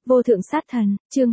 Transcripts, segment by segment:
Vô thượng sát thần, chương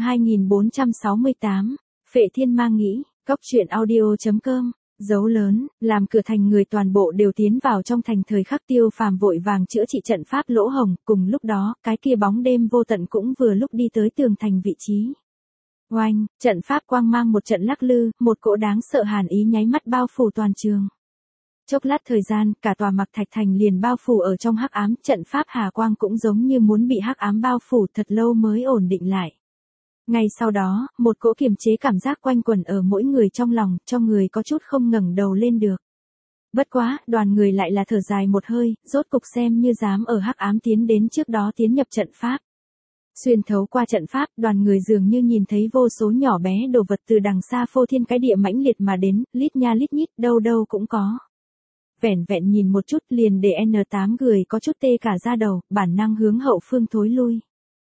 2468, Phệ Thiên Ma Nghĩ, Góc truyện audio.com, dấu lớn, làm cửa thành người toàn bộ đều tiến vào trong thành. Thời khắc Tiêu Phàm vội vàng chữa trị trận pháp lỗ hổng, cùng lúc đó, cái kia bóng đêm vô tận cũng vừa lúc đi tới tường thành vị trí. Oanh, trận pháp quang mang một trận lắc lư, một cỗ đáng sợ hàn ý nháy mắt bao phủ toàn trường. Chốc lát thời gian, cả tòa Mặc Thạch Thành liền bao phủ ở trong hắc ám, trận pháp hà quang cũng giống như muốn bị hắc ám bao phủ thật lâu mới ổn định lại. Ngay sau đó, một cỗ kiềm chế cảm giác quanh quẩn ở mỗi người trong lòng, cho người có chút không ngẩng đầu lên được. Bất quá, đoàn người lại là thở dài một hơi, rốt cục xem như dám ở hắc ám tiến đến trước đó tiến nhập trận pháp. Xuyên thấu qua trận pháp, đoàn người dường như nhìn thấy vô số nhỏ bé đồ vật từ đằng xa phô thiên cái địa mãnh liệt mà đến, lít nha lít nhít, đâu đâu cũng có. Vẻn vẹn nhìn một chút liền để N8 người có chút tê cả da đầu, bản năng hướng hậu phương thối lui.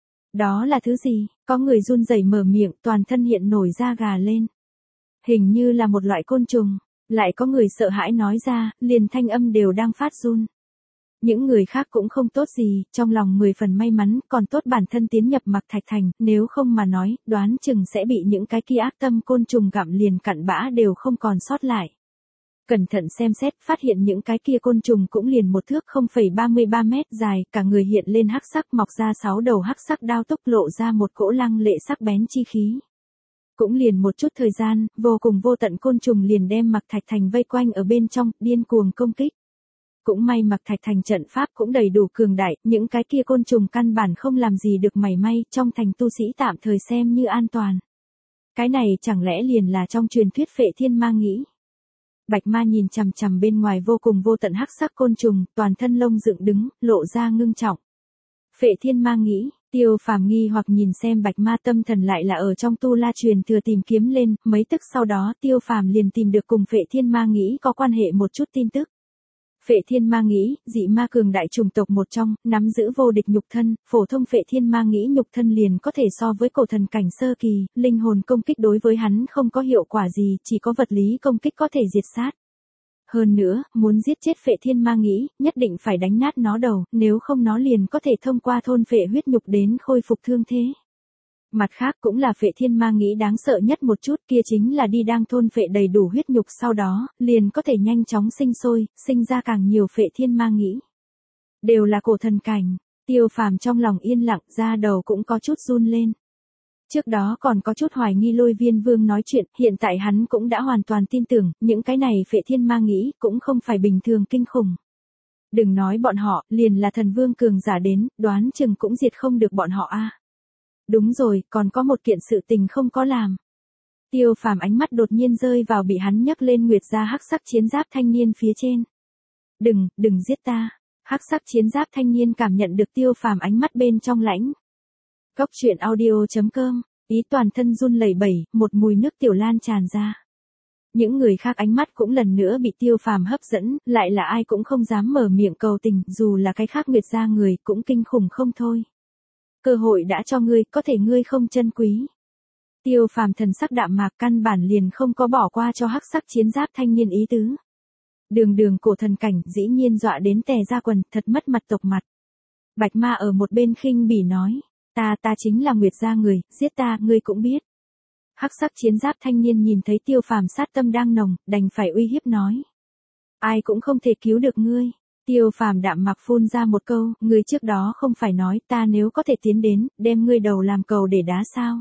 Đó là thứ gì? Có người run rẩy mở miệng, toàn thân hiện nổi da gà lên. Hình như là một loại côn trùng. Lại có người sợ hãi nói ra, liền thanh âm đều đang phát run. Những người khác cũng không tốt gì, trong lòng 10 phần may mắn, còn tốt bản thân tiến nhập Mặc Thạch Thành, nếu không mà nói, đoán chừng sẽ bị những cái kia ác tâm côn trùng gặm liền cặn bã đều không còn sót lại. Cẩn thận xem xét, phát hiện những cái kia côn trùng cũng liền một thước 0,33 mét dài, cả người hiện lên hắc sắc, mọc ra 6 đầu hắc sắc đao tốc, lộ ra một cỗ lăng lệ sắc bén chi khí. Cũng liền một chút thời gian, vô cùng vô tận côn trùng liền đem Mặc Thạch Thành vây quanh ở bên trong, điên cuồng công kích. Cũng may Mặc Thạch Thành trận pháp cũng đầy đủ cường đại, những cái kia côn trùng căn bản không làm gì được mảy may, trong thành tu sĩ tạm thời xem như an toàn. Cái này chẳng lẽ liền là trong truyền thuyết Phệ Thiên Ma Nghĩ? Bạch Ma nhìn chằm chằm bên ngoài vô cùng vô tận hắc sắc côn trùng, toàn thân lông dựng đứng, lộ ra ngưng trọng. Phệ Thiên Ma Nghĩ, Tiêu Phàm nghi hoặc nhìn xem Bạch Ma, tâm thần lại là ở trong tu la truyền thừa tìm kiếm lên, mấy tức sau đó Tiêu Phàm liền tìm được cùng Phệ Thiên Ma Nghĩ có quan hệ một chút tin tức. Phệ Thiên Ma Nghĩ, dị ma cường đại chủng tộc một trong, nắm giữ vô địch nhục thân, phổ thông Phệ Thiên Ma Nghĩ nhục thân liền có thể so với cổ thần cảnh sơ kỳ, linh hồn công kích đối với hắn không có hiệu quả gì, chỉ có vật lý công kích có thể diệt sát. Hơn nữa, muốn giết chết Phệ Thiên Ma Nghĩ, nhất định phải đánh nát nó đầu, nếu không nó liền có thể thông qua thôn phệ huyết nhục đến khôi phục thương thế. Mặt khác cũng là Phệ Thiên Ma Nghĩ đáng sợ nhất một chút, kia chính là đi đang thôn phệ đầy đủ huyết nhục sau đó, liền có thể nhanh chóng sinh sôi, sinh ra càng nhiều Phệ Thiên Ma Nghĩ. Đều là cổ thần cảnh, Tiêu Phàm trong lòng yên lặng, da đầu cũng có chút run lên. Trước đó còn có chút hoài nghi Lôi Viên Vương nói chuyện, hiện tại hắn cũng đã hoàn toàn tin tưởng, những cái này Phệ Thiên Ma Nghĩ cũng không phải bình thường kinh khủng. Đừng nói bọn họ, liền là thần vương cường giả đến, đoán chừng cũng diệt không được bọn họ a. Đúng rồi, còn có một kiện sự tình không có làm. Tiêu Phàm ánh mắt đột nhiên rơi vào bị hắn nhấc lên nguyệt gia hắc sắc chiến giáp thanh niên phía trên. Đừng giết ta. Hắc sắc chiến giáp thanh niên cảm nhận được Tiêu Phàm ánh mắt bên trong lãnh. Góc truyện audio.com, ý toàn thân run lẩy bẩy, một mùi nước tiểu lan tràn ra. Những người khác ánh mắt cũng lần nữa bị Tiêu Phàm hấp dẫn, lại là ai cũng không dám mở miệng cầu tình, dù là cái khác nguyệt gia người cũng kinh khủng không thôi. Cơ hội đã cho ngươi, có thể ngươi không trân quý. Tiêu Phàm thần sắc đạm mạc, căn bản liền không có bỏ qua cho hắc sắc chiến giáp thanh niên ý tứ. Đường cổ thần cảnh, dĩ nhiên dọa đến tè ra quần, thật mất mặt tộc mặt. Bạch Ma ở một bên khinh bỉ nói, ta chính là nguyệt gia người, giết ta, ngươi cũng biết. Hắc sắc chiến giáp thanh niên nhìn thấy Tiêu Phàm sát tâm đang nồng, đành phải uy hiếp nói. Ai cũng không thể cứu được ngươi. Tiêu Phàm đạm mạc phun ra một câu, ngươi trước đó không phải nói ta nếu có thể tiến đến, đem ngươi đầu làm cầu để đá sao?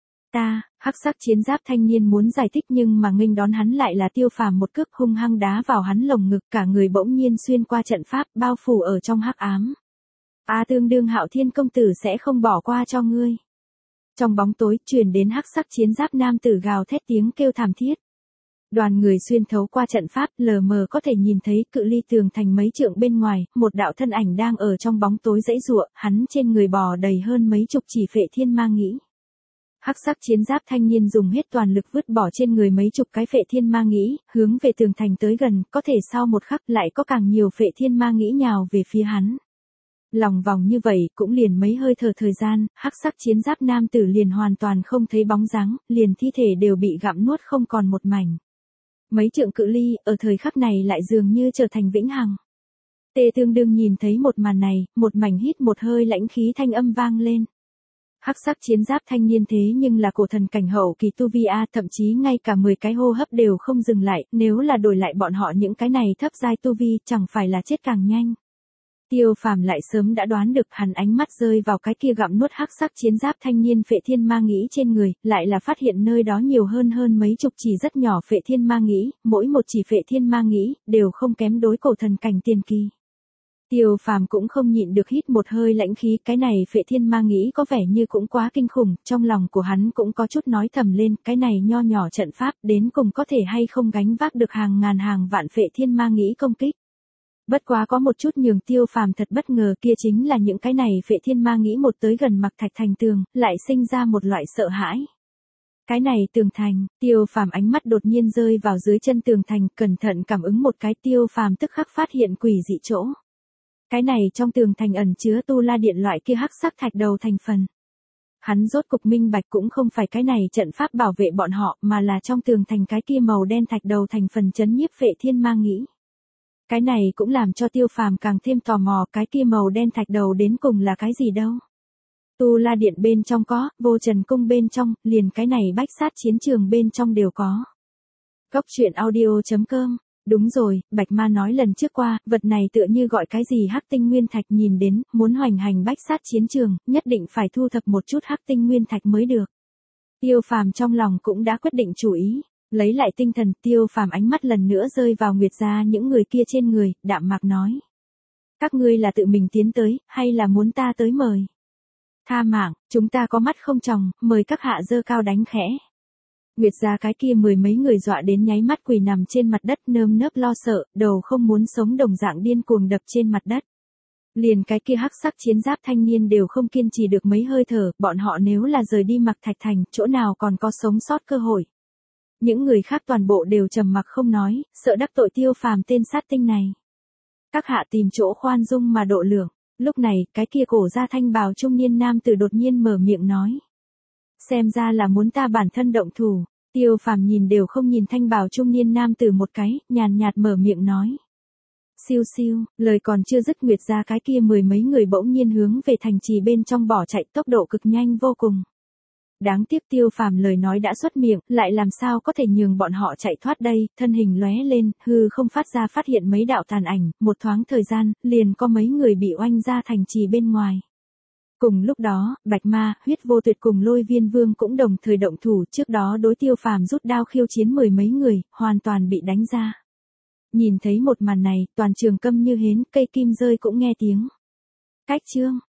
Hắc sắc chiến giáp thanh niên muốn giải thích nhưng mà nghênh đón hắn lại là Tiêu Phàm một cước hung hăng đá vào hắn lồng ngực, cả người bỗng nhiên xuyên qua trận pháp, bao phủ ở trong hắc ám. Tương đương Hạo Thiên công tử sẽ không bỏ qua cho ngươi. Trong bóng tối truyền đến hắc sắc chiến giáp nam tử gào thét tiếng kêu thảm thiết. Đoàn người xuyên thấu qua trận pháp, lờ mờ có thể nhìn thấy cự ly tường thành mấy trượng bên ngoài, một đạo thân ảnh đang ở trong bóng tối giãy giụa, hắn trên người bò đầy hơn mấy chục chỉ Phệ Thiên Ma Nghĩ. Hắc sắc chiến giáp thanh niên dùng hết toàn lực vứt bỏ trên người mấy chục cái Phệ Thiên Ma Nghĩ, hướng về tường thành tới gần, có thể sau một khắc lại có càng nhiều Phệ Thiên Ma Nghĩ nhào về phía hắn. Lòng vòng như vậy, cũng liền mấy hơi thở thời gian, hắc sắc chiến giáp nam tử liền hoàn toàn không thấy bóng dáng, liền thi thể đều bị gặm nuốt không còn một mảnh. Mấy trượng cự ly, ở thời khắc này lại dường như trở thành vĩnh hằng. Tê Tương Đương nhìn thấy một màn này, một mảnh hít một hơi lãnh khí thanh âm vang lên. Hắc sắc chiến giáp thanh niên thế nhưng là cổ thần cảnh hậu kỳ tu vi a, thậm chí ngay cả 10 cái hô hấp đều không dừng lại, nếu là đổi lại bọn họ những cái này thấp giai tu vi, chẳng phải là chết càng nhanh. Tiêu Phàm lại sớm đã đoán được, hắn ánh mắt rơi vào cái kia gặm nuốt hắc sắc chiến giáp thanh niên phệ thiên ma nghĩ trên người, lại là phát hiện nơi đó nhiều hơn mấy chục chỉ rất nhỏ phệ thiên ma nghĩ, mỗi một chỉ phệ thiên ma nghĩ đều không kém đối cổ thần cảnh tiền kỳ. Tiêu Phàm cũng không nhịn được hít một hơi lãnh khí, cái này phệ thiên ma nghĩ có vẻ như cũng quá kinh khủng, trong lòng của hắn cũng có chút nói thầm lên, cái này nho nhỏ trận pháp đến cùng có thể hay không gánh vác được hàng ngàn hàng vạn phệ thiên ma nghĩ công kích. Bất quá có một chút nhường Tiêu Phàm thật bất ngờ, kia chính là những cái này phệ thiên ma nghĩ một tới gần Mặc Thạch thành tường, lại sinh ra một loại sợ hãi. Cái này tường thành, Tiêu Phàm ánh mắt đột nhiên rơi vào dưới chân tường thành, cẩn thận cảm ứng một cái, Tiêu Phàm tức khắc phát hiện quỷ dị chỗ. Cái này trong tường thành ẩn chứa tu la điện loại kia hắc sắc thạch đầu thành phần. Hắn rốt cục minh bạch, cũng không phải cái này trận pháp bảo vệ bọn họ, mà là trong tường thành cái kia màu đen thạch đầu thành phần trấn nhiếp phệ thiên ma nghĩ. Cái này cũng làm cho Tiêu Phàm càng thêm tò mò, cái kia màu đen thạch đầu đến cùng là cái gì đâu. Tu la điện bên trong có, vô trần cung bên trong, liền cái này bách sát chiến trường bên trong đều có. Góc truyện audio.com. Đúng rồi, Bạch Ma nói lần trước qua, vật này tựa như gọi cái gì hắc tinh nguyên thạch, nhìn đến, muốn hoành hành bách sát chiến trường, nhất định phải thu thập một chút hắc tinh nguyên thạch mới được. Tiêu Phàm trong lòng cũng đã quyết định chủ ý. Lấy lại tinh thần, Tiêu Phàm ánh mắt lần nữa rơi vào Nguyệt gia những người kia trên người, đạm mạc nói. Các ngươi là tự mình tiến tới, hay là muốn ta tới mời? Tha mạng, chúng ta có mắt không tròng, mời các hạ dơ cao đánh khẽ. Nguyệt gia cái kia mười mấy người dọa đến nháy mắt quỳ nằm trên mặt đất, nơm nớp lo sợ, đầu không muốn sống đồng dạng điên cuồng đập trên mặt đất. Liền cái kia hắc sắc chiến giáp thanh niên đều không kiên trì được mấy hơi thở, bọn họ nếu là rời đi Mặc Thạch thành, chỗ nào còn có sống sót cơ hội. Những người khác toàn bộ đều trầm mặc không nói, sợ đắc tội Tiêu Phàm tên sát tinh này. Các hạ tìm chỗ khoan dung mà độ lượng. Lúc này, cái kia cổ ra thanh bào trung niên nam tử đột nhiên mở miệng nói. Xem ra là muốn ta bản thân động thủ. Tiêu Phàm nhìn đều không nhìn thanh bào trung niên nam tử một cái, nhàn nhạt mở miệng nói. Siêu siêu, lời còn chưa dứt, Nguyệt gia cái kia mười mấy người bỗng nhiên hướng về thành trì bên trong bỏ chạy, tốc độ cực nhanh vô cùng. Đáng tiếc Tiêu Phàm lời nói đã xuất miệng, lại làm sao có thể nhường bọn họ chạy thoát đây, thân hình lóe lên, hư không phát ra phát hiện mấy đạo tàn ảnh, một thoáng thời gian, liền có mấy người bị oanh ra thành trì bên ngoài. Cùng lúc đó, Bạch Ma, Huyết Vô Tuyệt cùng Lôi Viên Vương cũng đồng thời động thủ, trước đó đối Tiêu Phàm rút đao khiêu chiến mười mấy người, hoàn toàn bị đánh ra. Nhìn thấy một màn này, toàn trường câm như hến, cây kim rơi cũng nghe tiếng. Cách chương